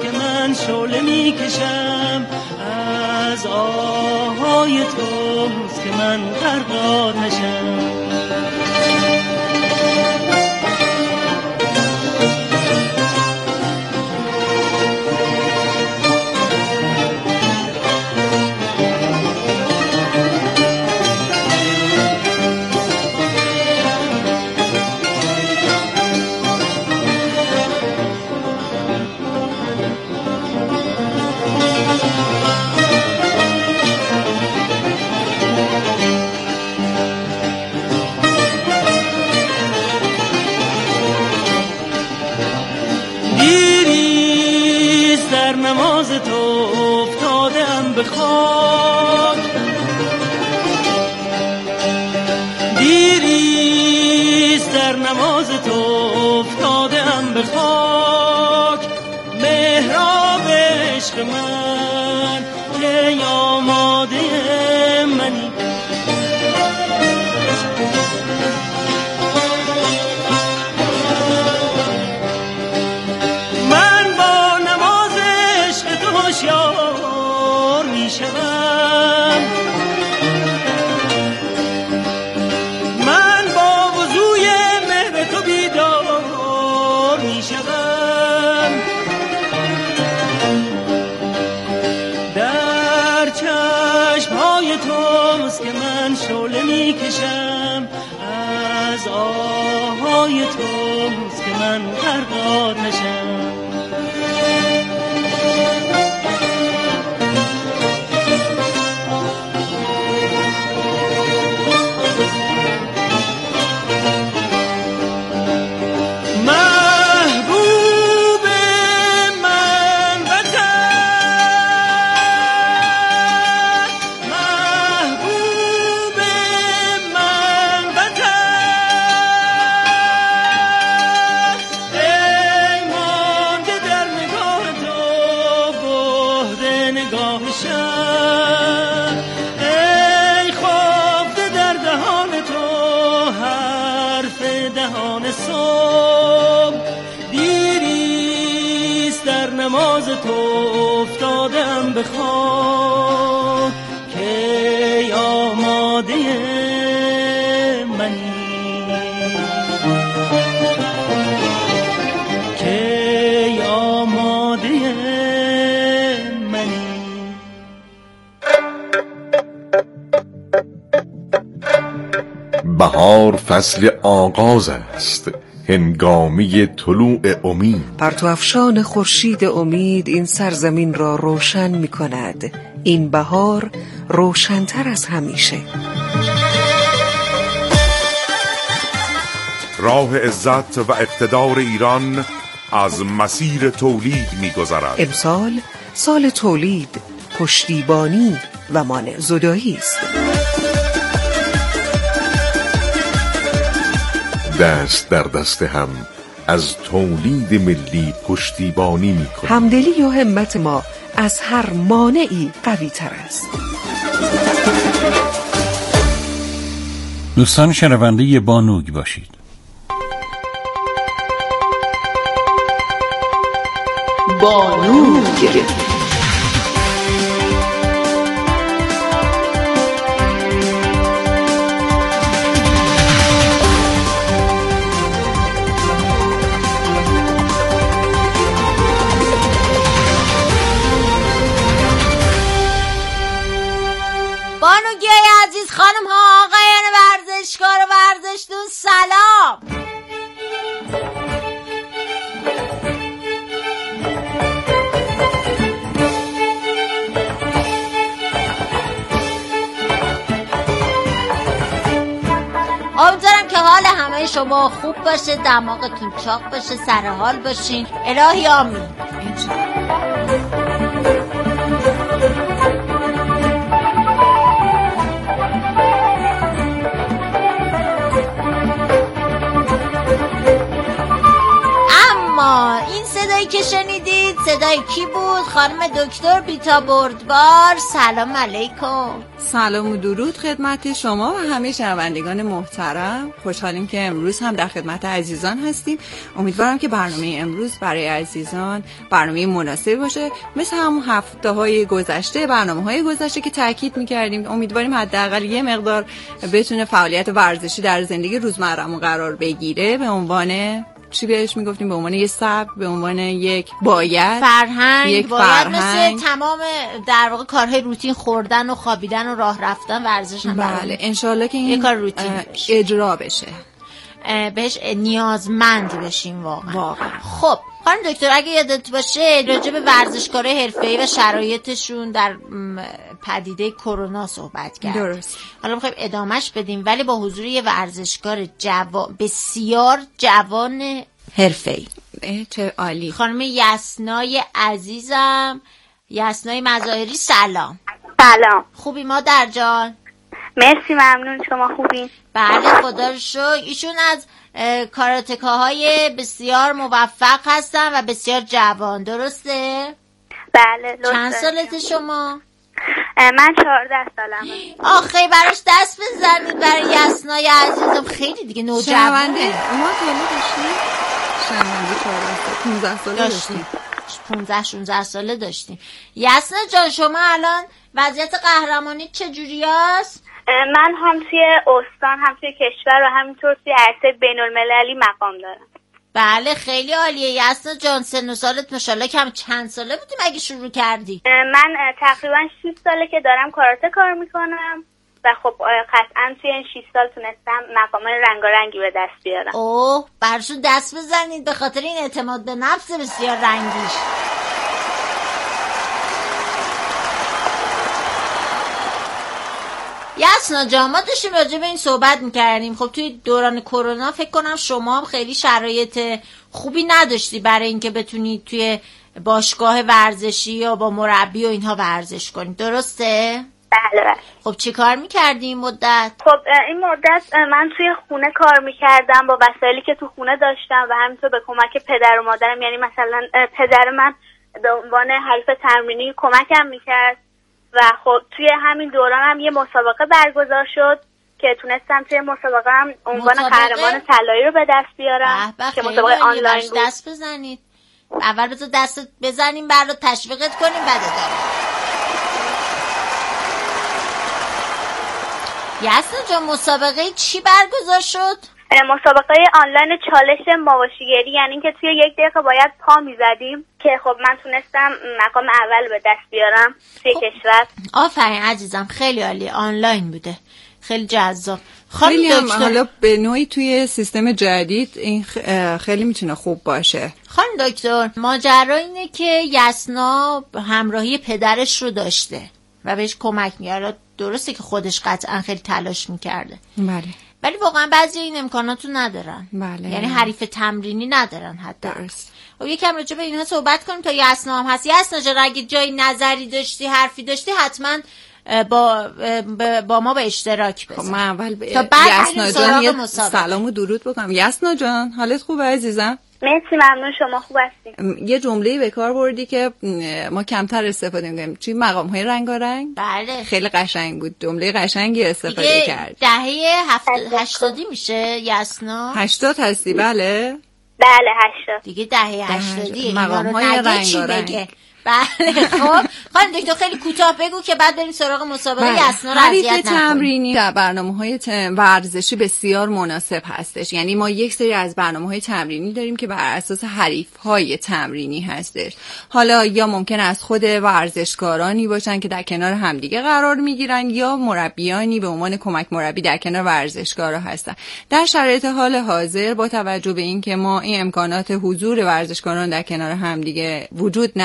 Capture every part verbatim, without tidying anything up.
توست که من شعله میکشم، از آهای توست که من غرق آتشم. نماز تو افتادم به خاک، دیریست در نماز تو افتادم به خاک. محراب عشق من که آماده منی، هوشیار میشم. من با وضوی مهر تو بیدار میشم. در چشمهای توست که من شعله میکشم، از آهای توست که من غرق آتشم. نماز تو افتادم به خاک که آماده منی، که آماده منی. بهار فصل آغاز است، هنگامی طلوع امید. پرتو افشان خورشید امید این سرزمین را روشن می کند. این بهار روشن‌تر از همیشه. راه عزت و اقتدار ایران از مسیر تولید می گذرد. امسال سال تولید، پشتیبانی و مانع زدایی است. دست در دست هم از تولید ملی پشتیبانی می‌کنیم. همدلی و همت ما از هر مانعی قوی تر است. دوستان شنونده بانوگ باشید. بانوگ بانوگیای عزیز، خانم ها، آقایان ورزشکار و ورزش دوست، سلام. امیدوارم که حال همه شما خوب باشه، دماغتون چاق باشه، سر حال باشین. الهی آمین. اما این صدایی که شنیدید صدای کی بود؟ خانم دکتر بیتا بردبار. سلام علیکم. سلام و درود خدمت شما و همه شنوندگان محترم. خوشحالیم که امروز هم در خدمت عزیزان هستیم. امیدوارم که برنامه امروز برای عزیزان برنامه مناسبی باشه، مثل همون هفته‌های گذشته، برنامه‌های گذشته که تاکید می‌کردیم. امیدواریم حداقل یه مقدار بتونه فعالیت ورزشی در زندگی روزمره‌مون قرار بگیره، به عنوان چی بهش میگفتیم؟ به عنوان یک سبک، به عنوان یک باید فرهنگ، یک باید فرهنگ. مثل تمام در واقع کارهای روتین، خوردن و خوابیدن و راه رفتن، ورزش هم بله انشالله که این کار روتین بشه. اجرا بشه، بهش نیازمند بشیم واقعا. واقعا. خب خانم دکتر، اگه یادت باشه راجع به ورزشکارای حرفه‌ای و شرایطشون در پدیده کرونا صحبت کردیم. درست. حالا می‌خوایم ادامهش بدیم، ولی با حضور یه ورزشکار جوان، بسیار جوان حرفه‌ای. چه عالی. خانم یسنای عزیزم، یسنای مظاهری. سلام. سلام. خوبی مادر جان؟ مرسی، ممنون. شما خوبین؟ بله خدا رو شکر. ایشون از کاراتکاهای بسیار موفق هستن و بسیار جوان، درسته؟ بله درسته. چند سالته شما؟ من چهارده سالمه. آخه براش دست بزنید برای یسنای عزیزم، خیلی دیگه نوجوانه. شنونده ما تولید داشتیم؟ شنونده چهارده سال پونزده ساله داشتیم. پونزده شانزده ساله داشتیم. یسنا جان شما الان وضعیت قهرمانی چجوری است؟ من هم توی استان، هم توی کشور و همینطور توی عرصه بین‌المللی مقام دارم. بله خیلی عالیه. یسنا جان سن و سالت ماشاءالله کم چند ساله بودی مگه شروع کردی؟ من تقریبا شش ساله که دارم کاراته کار میکنم و خب قطعا توی این شش سال تونستم مقام رنگارنگی به دست بیارم. اوه برشون دست بزنید به خاطر این اعتماد به نفس بسیار رنگیش. یسنا جان ما داشتیم راجع به این صحبت میکردیم. خب توی دوران کرونا فکر کنم شما هم خیلی شرایط خوبی نداشتی برای اینکه بتونی توی باشگاه ورزشی یا با مربی و اینها ورزش کنی، درسته؟ بله بله. خب چی کار میکردی این مدت؟ خب این مدت من توی خونه کار میکردم با وسایلی که تو خونه داشتم و همینطور به کمک پدر و مادرم. یعنی مثلا پدر من به عنوان حریف تمرینی کمکم میکرد و خب توی همین دوران هم یه مسابقه برگزار شد که تونستم توی مسابقه هم عنوان قهرمان طلایی رو به دست بیارم که مسابقه آنلاین بود. دست بزنید. اول بذار دست بزنیم بعد تشویقت کنیم بعد ادامه. یسنا جان مسابقه چی برگزار شد؟ مسابقه آنلاین چالش ماوشیگری، یعنی که توی یک دقیقه باید پا میزدیم که خب من تونستم مقام اول به دست بیارم توی خب. کشور. آفرین عزیزم، خیلی عالی. آنلاین بوده، خیلی جذاب. خیلی هم حالا به نوعی توی سیستم جدید این خیلی میتونه خوب باشه. خانم دکتر ماجرا اینه که یسنا همراهی پدرش رو داشته و بهش کمک میاره. درسته که خودش قطعا خیلی تلاش میکرده، بله، ولی واقعا بعضی این امکاناتو ندارن. بله. یعنی حریف تمرینی ندارن حتی. درست. خب یکم راجع به اینها صحبت کنیم تا یسنا هم هست. یسنا جان اگه جای نظری داشتی، حرفی داشتی، حتما با با ما به اشتراک بذار. خب من اول به یسنا جان یه سلام و درود بکنم. یسنا جان حالت خوبه عزیزم؟ مرسی ممنون. شما خوب هستین؟ یه جمله‌ای به کار بردی که ما کمتر استفاده می‌کنیم. چی مقام‌های رنگارنگ؟ بله خیلی قشنگ بود. جمله قشنگی استفاده کرد. دهه هشتادی میشه یسنا؟ هشتاد هستی بله؟ بله هشتاد. دیگه دهه هشتادی. مقام‌های رنگارنگ. بله خب خانم دکتر خیلی کوتاه بگو که بعد بریم سراغ مسابقه یسنا. حریف تمرینی در برنامه‌های ورزشی بسیار مناسب هستش. یعنی ما یک سری از برنامه‌های تمرینی داریم که بر اساس حریف‌های تمرینی هستش. حالا یا ممکن از خود ورزشکارانی باشن که در کنار همدیگه قرار میگیرن یا مربیانی به عنوان کمک مربی در کنار ورزشکارا هستن. در شرایط حال حاضر با توجه به اینکه ما این امکانات حضور ورزشکاران در کنار همدیگه وجود نداره،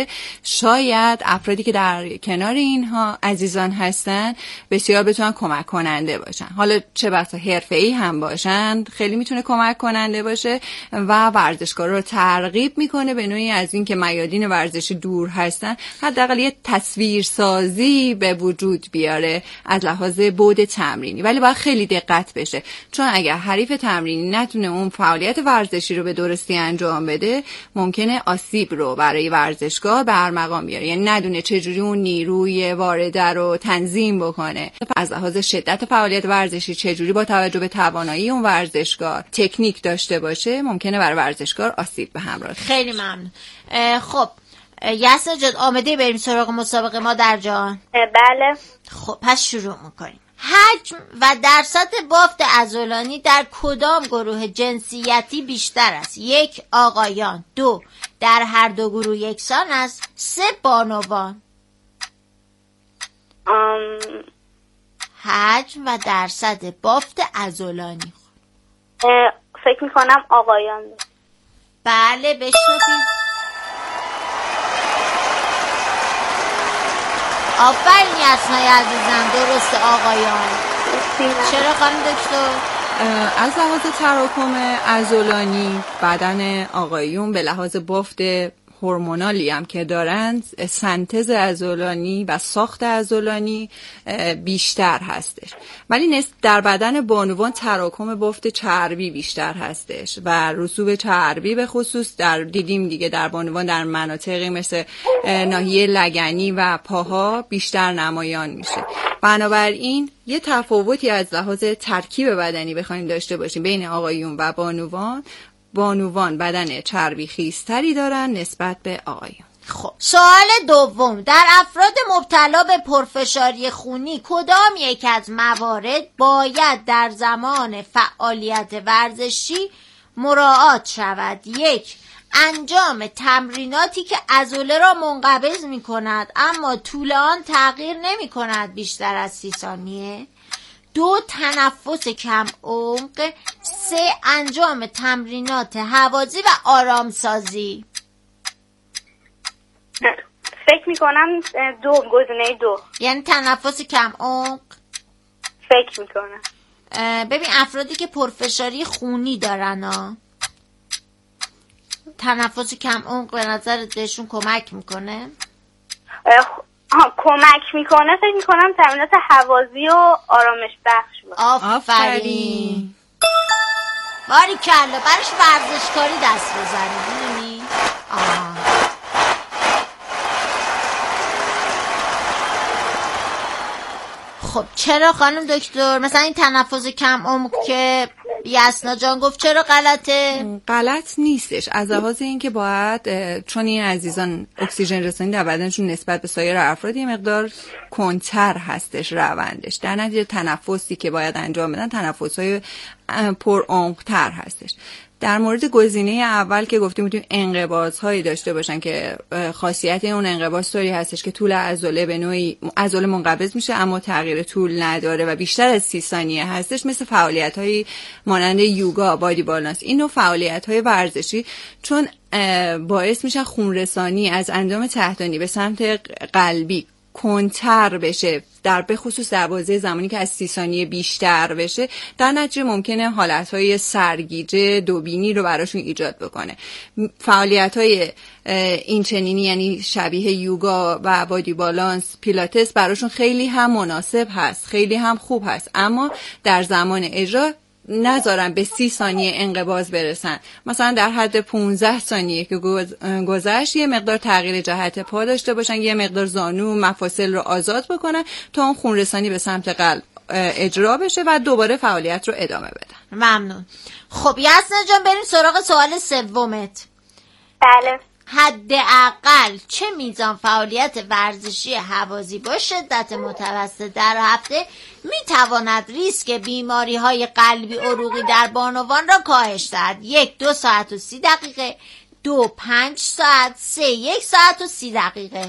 باشه، شاید افرادی که در کنار اینها عزیزان هستن بسیار بتونن کمک کننده باشن. حالا چه بسا حرفه‌ای هم باشن، خیلی میتونه کمک کننده باشه و ورزشکارا رو ترغیب میکنه به نوعی از این که میادین ورزشی دور هستن حداقل یه تصویرسازی به وجود بیاره از لحاظ بعد تمرینی. ولی باید خیلی دقت بشه، چون اگر حریف تمرینی نتونه اون فعالیت ورزشی رو به درستی انجام بده، ممکنه آسیب رو برای ورزشکار به ارمغان بیاره. یعنی ندونه چجوری اون نیروی وارده رو تنظیم بکنه، از لحاظ شدت فعالیت ورزشی چجوری با توجه به توانایی اون ورزشکار تکنیک داشته باشه، ممکنه برای ورزشکار آسیب به همراه. خیلی ممنون. خب یاسنا جان، آماده بریم سراغ مسابقه مادر جان؟ بله. خب پس شروع میکنیم. حجم و درصد بافت عضلانی در کدام گروه جنسیتی بیشتر است؟ یک، آقایان. دو، در هر دو گروه یکسان است. سه، بانوان. ام... حجم و درصد بافت عضلانی. فکر میکنم آقایان. بله، بشنویم. آفرین یاسنای عزیزم، درست آقایان. چرا خانم دکتر؟ از لحاظ تراکم عضلانی بدن آقایون به لحاظ بافت هورمونالی هم که دارند، سنتز عضلانی و ساخت عضلانی بیشتر هستش. ولی نسبت در بدن بانوان تراکم بافت چربی بیشتر هستش و رسوب چربی به خصوص در دیدیم دیگه در بانوان در مناطقی مثل ناحیه لگنی و پاها بیشتر نمایان میشه. بنابراین یه تفاوتی از لحاظ ترکیب بدنی بخوایم داشته باشیم بین آقایون و بانوان، بانوان بدن چربی خیزتری دارن نسبت به آقایون. خب سوال دوم، در افراد مبتلا به پرفشاری خونی کدام یک از موارد باید در زمان فعالیت ورزشی مراعات شود؟ یک، انجام تمریناتی که عضله را منقبض می کند اما طول آن تغییر نمی کند بیشتر از سی ثانیه. دو، تنفس کم عمق. سه، انجام تمرینات هوازی و آرامسازی. فکر میکنم دو، گزینه دو، یعنی تنفس کم عمق. فکر میکنم. ببین افرادی که پرفشاری خونی دارن ها، تنفس کم عمق به نظرت بهشون کمک میکنه؟ آه، کمک میکنه. فکر میکنم تمرینات هوازی و آرامش بخش بود. آفرین. باری کلا، برش ورزشکاری دست بزنی میدونی؟ آه خب چرا خانم دکتر مثلا این تنفس کم عمق که یاسنا جان گفت چرا غلطه؟ غلط نیستش، از لحاظ اینکه باید چون این عزیزان اکسیژن رسانی در بدنشون نسبت به سایر افراد یه مقدار کنتر هستش روندش، در نتیجه تنفسی که باید انجام بدن تنفس‌های پر عمق‌تر هستش. در مورد گزینه اول که گفتیم میتونیم انقباض هایی داشته باشن که خاصیت اون انقباض طوری هستش که طول عضله به نوعی عضله منقبض میشه اما تغییر طول نداره و بیشتر از سی ثانیه هستش، مثل فعالیت هایی مانند یوگا، بادی بالانس. این نوع فعالیت های ورزشی چون باعث میشن خونرسانی از اندام تحتانی به سمت قلبی کنتر بشه، در به خصوص در بازه زمانی که از سی ثانیه بیشتر بشه، در نتیجه ممکنه حالتهای سرگیجه دوبینی رو براشون ایجاد بکنه. فعالیت‌های این چنینی یعنی شبیه یوگا و بادی بالانس، پیلاتس براشون خیلی هم مناسب هست، خیلی هم خوب هست، اما در زمان اجرا نذارن به سی ثانیه انقباض برسن. مثلا در حد پونزده ثانیه که گذشت یه مقدار تغییر جهت پا داشته باشن، یه مقدار زانو مفاصل رو آزاد بکنن تا اون خونرسانی به سمت قلب اجرا بشه و دوباره فعالیت رو ادامه بدن. ممنون. خب یاسنا جان بریم سراغ سوال سومت. بله. حداقل چه میزان فعالیت ورزشی هوازی با شدت متوسط در هفته میتواند ریسک بیماری های قلبی عروقی در بانوان را کاهش دهد؟ یک، دو ساعت و سی دقیقه. دو، پنج ساعت. سه، یک ساعت و سی دقیقه.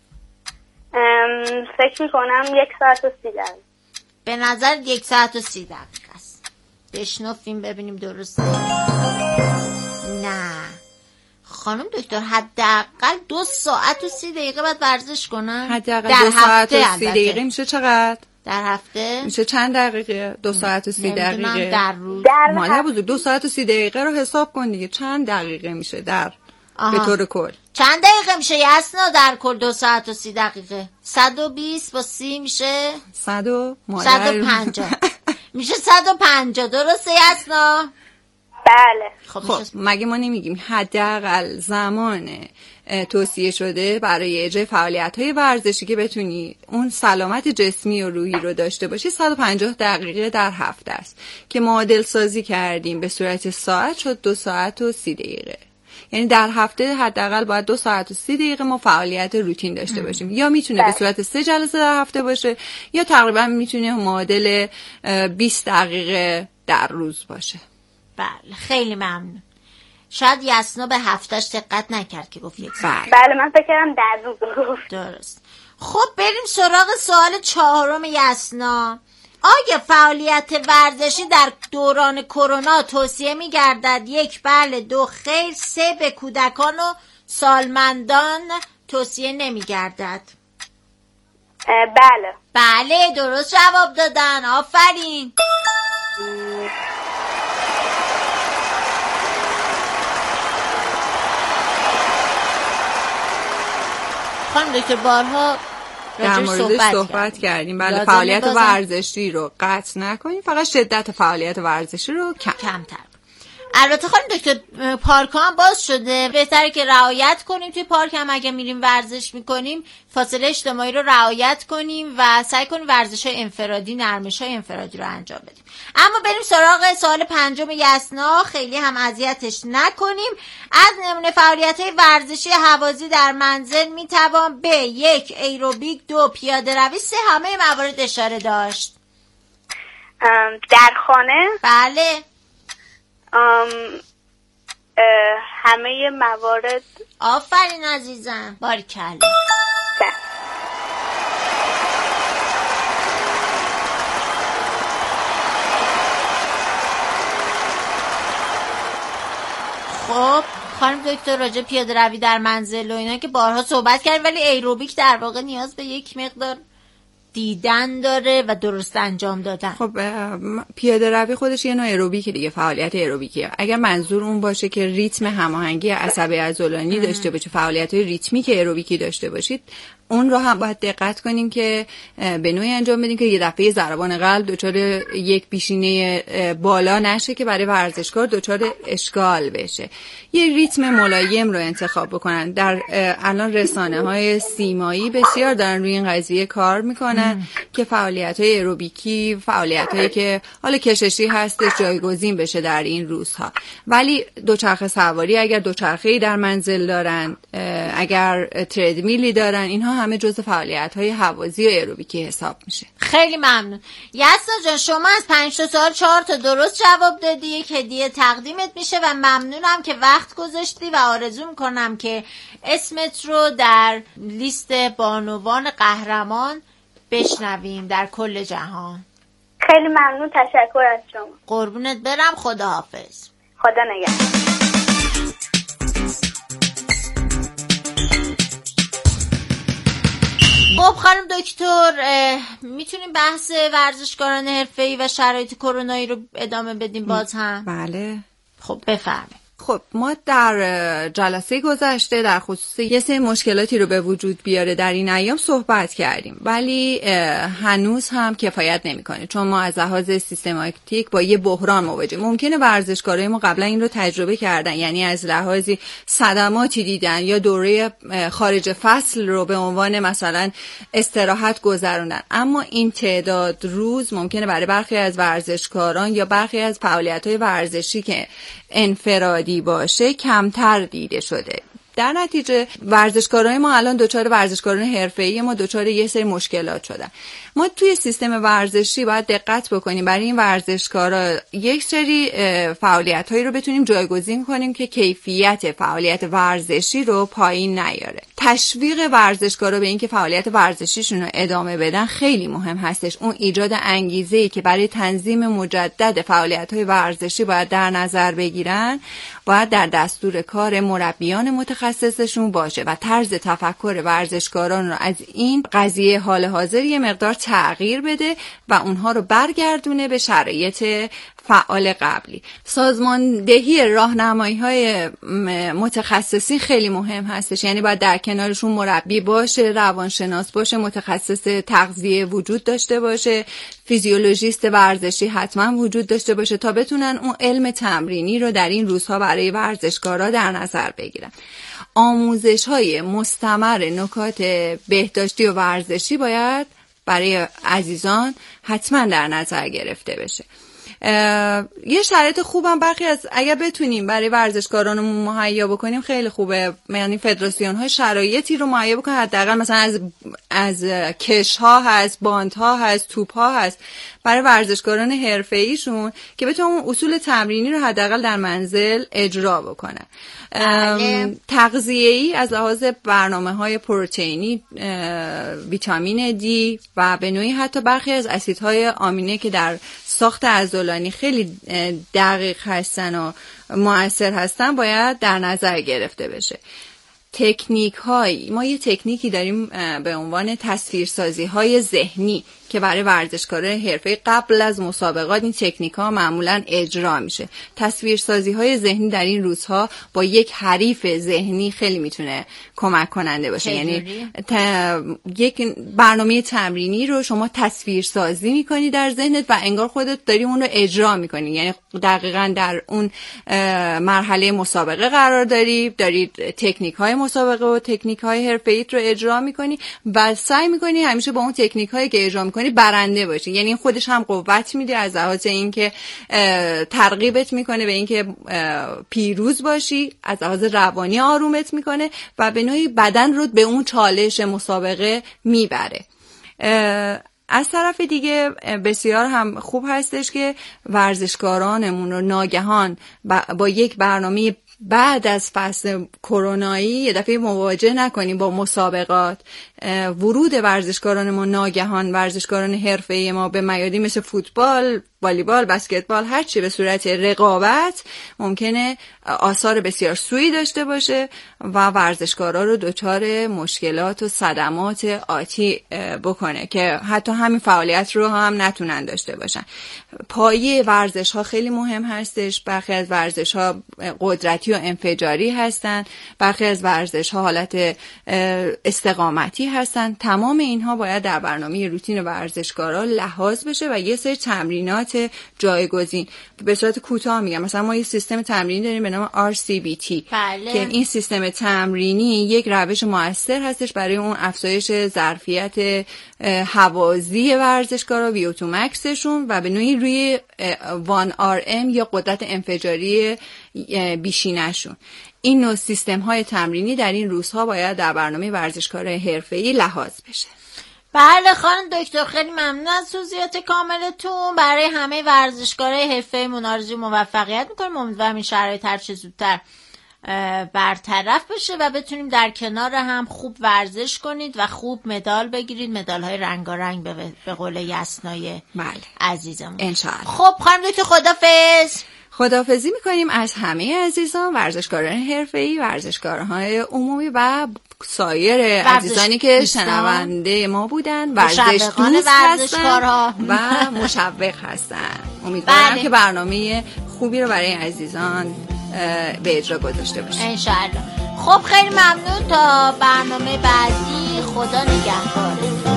فکر میکنم یک ساعت و سی دقیقه. به نظر یک ساعت و سی دقیقه است. بشنویم ببینیم درسته. نه. خانم دکتر حداقل دو ساعت و سی دقیقه باید ورزش کنن؟ حداقل دو ساعت و سی دقیقه میشه چقدر؟ در هفته میشه چند دقیقه؟ دو ساعت و سی دقیقه در روز. مادر بزرگ دو ساعت و سی دقیقه رو حساب کن دیگه، چند دقیقه میشه در آها. به طور کل چند دقیقه میشه یسنا در کل دو ساعت و سی دقیقه؟ صد و بیست با سی میشه صد و صد و پنجاه میشه صد و پنجاه. درسته یسنا؟ بله. خب, خب مگه ما نمیگیم حداقل زمان توصیه شده برای اجرای فعالیت‌های ورزشی که بتونی اون سلامت جسمی و روحی رو داشته باشی صد و پنجاه دقیقه در هفته است که معادل سازی کردیم به صورت ساعت شد دو ساعت و سی دقیقه. یعنی در هفته حداقل باید دو ساعت و سی دقیقه ما فعالیت روتین داشته باشیم. یا میتونه به صورت سه جلسه در هفته باشه یا تقریبا میتونه معادل بیست دقیقه در روز باشه. بله خیلی ممنون. شاید یسنا به هفتهش دقت نکرد که گفت یک ساعت. بله من فکر کردم در روز گفت. درست. خب بریم سراغ سوال چهارم یسنا. آیا فعالیت ورزشی در دوران کرونا توصیه می گردد؟ یک بله، دو خیر، سه به کودکان و سالمندان توصیه نمی گردد. بله بله درست جواب دادن، آفرین. خانم دکتر بارها در موردش صحبت, صحبت کردیم. بله فعالیت بازم... ورزشی رو قطع نکنیم، فقط شدت فعالیت ورزشی رو کم کمتر. البته خانم دکتر پارک هم باز شده، بهتره که رعایت کنیم توی پارک هم اگه میریم ورزش میکنیم فاصله اجتماعی رو رعایت کنیم و سعی کنیم ورزش های انفرادی، نرمش های انفرادی رو انجام بدیم. اما بریم سراغ سوال پنجم یسنا، خیلی هم اذیتش نکنیم. از نمونه فعالیت های ورزشی هوازی در منزل میتوان به یک ایروبیک، دو پیاده روی، سه همه موارد اشاره داشت. در خانه بله ام همه موارد. آفرین عزیزم، باریکلا. خب خانم دکتر راجع پیاده روی در منزل و اینا که بارها صحبت کردیم، ولی ایروبیک در واقع نیاز به یک مقدار دیدن داره و درست انجام دادن. خب پیاده روی خودش یه نوع ایروبیکه دیگه، فعالیت ایروبیکیه. اگر منظور اون باشه که ریتم هماهنگی عصبی عضلانی داشته باشه، فعالیت‌های ریتمیک ایروبیکی داشته باشید، اون رو هم باید دقت کنیم که به نوعی انجام بدیم که یه دفعه ضربان قلب دچار یک پیشینه بالا نشه که برای ورزشکار دچار اشکال بشه. یه ریتم ملایم رو انتخاب بکنن. در الان رسانه‌های سیمایی بسیار دارن روی این قضیه کار میکنن که فعالیت‌های ایروبیکی، فعالیت‌هایی که حالا کششی هستش جایگزین بشه در این روزها. ولی دوچرخه سواری، اگر دوچرخه‌ای در منزل دارن، اگر تردمیلی دارن، اینها همه جزء فعالیت‌های هوازی و ایروبیکی حساب میشه. خیلی ممنون. یسنا جان شما از پنج تا سوال چهار تا درست جواب دادی، یک هدیه تقدیمت میشه و ممنونم که وقت گذاشتی و آرزو میکنم که اسمت رو در لیست بانوان قهرمان بشنویم در کل جهان. خیلی ممنون، تشکر از شما. قربونت برم، خداحافظ. خدا نگهدار. خب خانم دکتر میتونیم بحث ورزشکاران حرفه‌ای و شرایط کرونایی رو ادامه بدیم باز هم؟ بله. خب بفرمایید. خب ما در جلسه گذشته در خصوص یه سری مشکلاتی رو به وجود بیاره در این ایام صحبت کردیم، ولی هنوز هم کفایت نمیکنه، چون ما از لحاظ سیستماتیک با یه بحران مواجهیم. ممکنه ورزشکارای ما قبلا این رو تجربه کردن، یعنی از لحاظ صدماتی دیدن یا دوره خارج فصل رو به عنوان مثلا استراحت گذروندن، اما این تعداد روز ممکنه برای برخی از ورزشکاران یا برخی از فعالیت‌های ورزشی که انفرادی باشه کمتر دیده شده. در نتیجه ورزشکارای ما الان دوچار ورزشکاران حرفه‌ای ما دوچار یه سری مشکلات شدن. ما توی سیستم ورزشی باید دقت بکنیم برای این ورزشکارا یک سری فعالیت‌هایی رو بتونیم جایگزین کنیم که کیفیت فعالیت ورزشی رو پایین نیاره. تشویق ورزشکارا به اینکه فعالیت ورزشیشون رو ادامه بدن خیلی مهم هستش. اون ایجاد انگیزه‌ای که برای تنظیم مجدد فعالیت‌های ورزشی باید در نظر بگیرن، باید در دستور کار مربیان متخصصشون باشه و طرز تفکر ورزشکاران رو از این قضیه حال حاضر یه مقدار تغییر بده و اونها رو برگردونه به شرایط فعال قبلی. سازماندهی راهنمایی‌های متخصصین خیلی مهم هستش، یعنی باید در کنارشون مربی باشه، روانشناس باشه، متخصص تغذیه وجود داشته باشه، فیزیولوژیست ورزشی حتما وجود داشته باشه تا بتونن اون علم تمرینی رو در این روزها برای ورزشکارا در نظر بگیرن. آموزش‌های مستمر نکات بهداشتی و ورزشی باید برای عزیزان حتما در نظر گرفته بشه. یه شرایط خوبم برخی از اگر بتونیم برای ورزشکارانمون مهیا بکنیم خیلی خوبه، یعنی فدراسیون های شرایطی رو مهیا بکنن، حداقل مثلا از از کش ها هست، باند ها هست، توپ ها هست برای ورزشکاران حرفه‌ایشون که بتونن اون اصول تمرینی رو حداقل در منزل اجرا بکنن. تغذیه‌ای از لحاظ برنامه‌های پروتئینی، ویتامین دی و به نوعی حتی برخی از اسیدهای آمینه که در ساخت عضلانی خیلی دقیق هستن و مؤثر هستن باید در نظر گرفته بشه. تکنیک های ما یه تکنیکی داریم به عنوان تصویرسازی های ذهنی که برای ورزشکاران حرفه‌ای قبل از مسابقات این تکنیک ها معمولا اجرا میشه. تصویرسازی های ذهنی در این روزها با یک حریف ذهنی خیلی میتونه کمک کننده باشه. یعنی ت... یک برنامه تمرینی رو شما تصویرسازی میکنی در ذهنت و انگار خودت داری اون رو اجرا میکنی، یعنی دقیقاً در اون مرحله مسابقه قرار داری، داری تکنیک های مسابقه و تکنیک های حرفه‌ای رو اجرا میکنی و سعی میکنی همیشه با اون تکنیک هایی که اجرا میکنی برنده باشی. یعنی خودش هم قوت میده از لحاظ اینکه ترغیبت میکنه به اینکه پیروز باشی، از لحاظ روانی آرومت میکنه و به نوعی بدن رو به اون چالش مسابقه میبره. از طرف دیگه بسیار هم خوب هستش که ورزشکارانمون رو ناگهان با یک برنامه بعد از فصل کرونایی یه دفعه مواجه نکنیم با مسابقات. ورود ورزشکاران ما ناگهان، ورزشکاران حرفه‌ای ما به میادین مثل فوتبال، والیبال، بسکتبال، هر چی به صورت رقابت ممکنه آثار بسیار سوئی داشته باشه و ورزشکارا رو دچار مشکلات و صدمات آتی بکنه که حتی همین فعالیت رو هم نتونن داشته باشن. پایه ورزش ها خیلی مهم هستش. برخی از ورزش ها قدرتی و انفجاری هستن، برخی از ورزش ها حالت استقامتی هستن. تمام اینها باید در برنامه روتین ورزشکارا لحاظ بشه و یه سری تمرینات جایگزین به صورت کوتاه میگم. مثلا ما یه سیستم تمرینی داریم به نام آر سی بی تی بله. که این سیستم تمرینی یک روش مؤثر هستش برای اون افزایش ظرفیت حوازی ورزشکارا، وی او تو مکسشون و به نوعی روی وان آر ام یا قدرت انفجاری بیشینشون. این نوع سیستم های تمرینی در این روزها باید در برنامه ورزشکارای حرفه‌ای لحاظ بشه. بله خانم دکتر، خیلی ممنون از توضیحات کاملتون. برای همه ورزشکارای حرفه‌ای آرزوی موفقیت میکنیم. امیدوارم این شرایط هر چه زودتر برطرف بشه و بتونیم در کنار هم خوب ورزش کنید و خوب مدال بگیرید، مدال های رنگارنگ به قول یسنای بله. عزیزمون انشاءالله. خب خانم دکتر خدافظ. خداحافظی میکنیم از همه عزیزان، ورزشکاران حرفه‌ای، ورزشکارهای عمومی و سایر عزیزانی که شنونده ما بودن، ورزش دوست هستن و مشوق هستن. امیدوارم بله. که برنامه خوبی رو برای عزیزان به اجرا گذاشته باشیم انشالله. خب خیلی ممنون، تا برنامه بعدی، خدا نگهدار.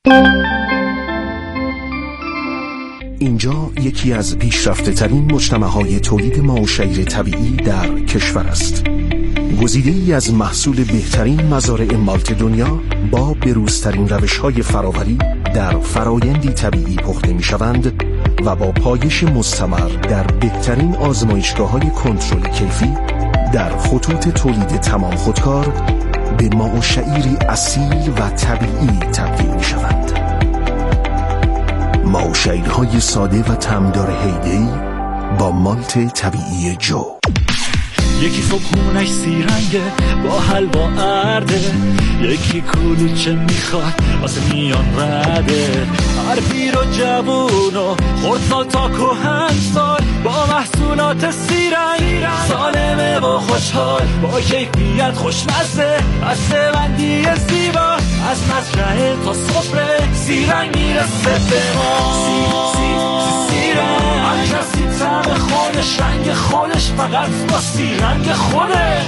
اینجا یکی از پیشرفته ترین مجتمع‌های تولید ماه و شعیر طبیعی در کشور است. گزیده‌ای از محصول بهترین مزارع مالت دنیا با بروزترین روش‌های فراوری در فرایندی طبیعی پخته می‌شوند و با پایش مستمر در بهترین آزمایشگاه‌های کنترل کیفی در خطوط تولید تمام خودکار به ماه و شعیری اصیل و طبیعی تبدیل می‌شوند. ماه و شعیرهای ساده و طعمدار هیدی با مالت طبیعی جو. یکی فکونش سیرنگه با حلوا ارده، یکی کلوچه میخواد واسه میان رده. هر پیر و جوون و خردسال تا کهنسال با محصولات سیرنگ سالمه و خوشحال، با کیفیت خوشمزه، بسته‌بندی زیبا از مزرعه تا سفره. سیرنگ میرسه به ما سی سی سی سیرنگ، هر کسی طعم خودش، رنگ خودش، فقط با سیرنگ خوده.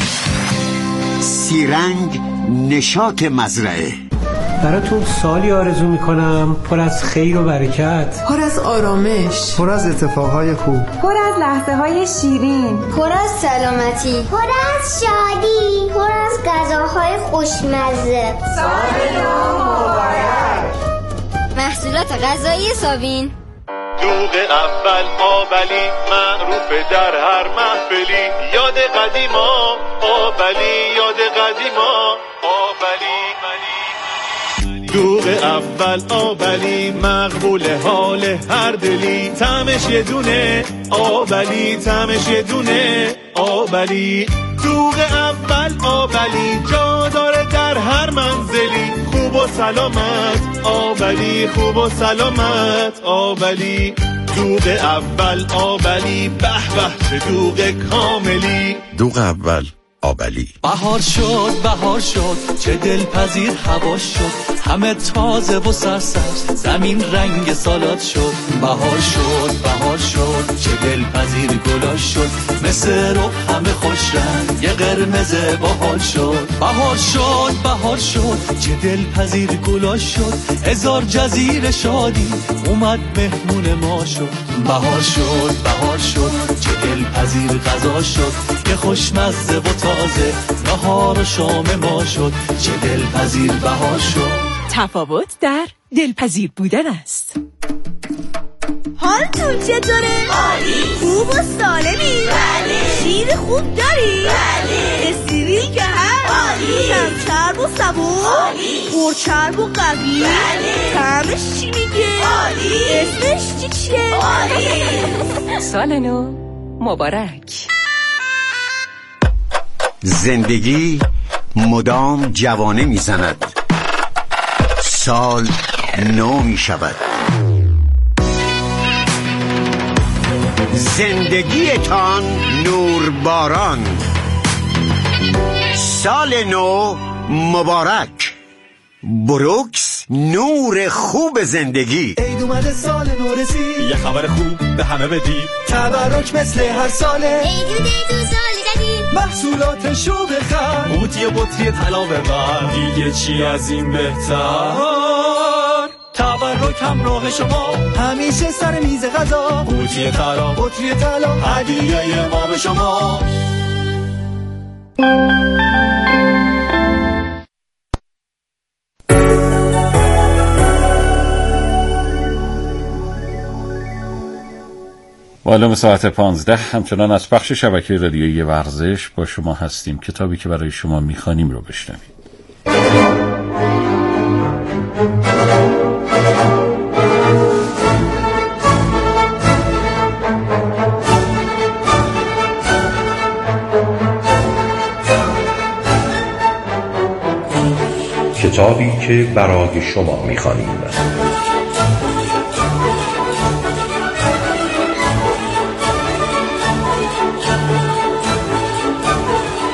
سیرنگ نشاط مزرعه. براتون سالی آرزو میکنم پر از خیر و برکت، پر از آرامش، پر از اتفاقهای خوب، پر از لحظه های شیرین، پر از سلامتی، پر از شادی، پر از غذاهای خوشمزه. سال نو مبارک. محصولات غذایی سابین. دوغ اول آبلی معروف در هر محفلی، یاد قدیما آبلی، یاد قدیما آبلی. دوغ اول آبلی مقبول حال هر دلی، طعمش یه دونه آبلی، طعمش یه دونه آبلی. دوغ اول آبلی جا داره در هر منزلی، خوب و سلامت آبلی، خوب و سلامت آبلی. دوغ اول آبلی، به به چه دوغ کاملی. دوغ اول آبلی. بهار شد بهار شد چه دلپذیر هوا شد، همه تازه و سرسبز زمین رنگ سالاد شد. بهار شد بهار شد چه دلپذیر گلا شد، مثل رو همه خوش رنگ یه قرمز باحال شد. بهار شد بهار شد چه دلپذیر گلا شد، هزار جزیره شادی اومد مهمون ما شد. بهار شد بهار شد چه دلپذیر غذا شد، یه خوشمزه و تازه نهار و شام ما شد. چه دلپذیر بهار شد. تفاوت در دلپذیر بودن است. حالتون چطوره؟ عالی. خوب و سالمی؟ بله. شیر خوب داری؟ بله. استریل که هست؟ عالی. کم چرب و صبور؟ عالی. پر چرب و قوی؟ بله. طعمش چی میگه؟ عالی. اسمش چی چیه؟ عالی. سال نو مبارک. زندگی مدام جوانه میزند، سال نو میشود. زندگیتان نورباران، سال نو مبارک. بروکس، نور خوب زندگی. عید اومده سال نو رسید، یه خبر خوب به همه بدی. تبرک مثل هر ساله، عید تو سال جدید، محصولاتشو بخر، قوطی و بطری طلا ببر، دیگه چی از این بهتر. تبرک همراه شما همیشه سر میز غذا، قوطی طلا بطری طلا هدیه ما به شما. معلوم ساعت پانزده همچنان از پخش شبکه رادیویی ورزش با شما هستیم. کتابی که برای شما میخوانیم رو بشنوید. کتابی که برای شما میخوانیم.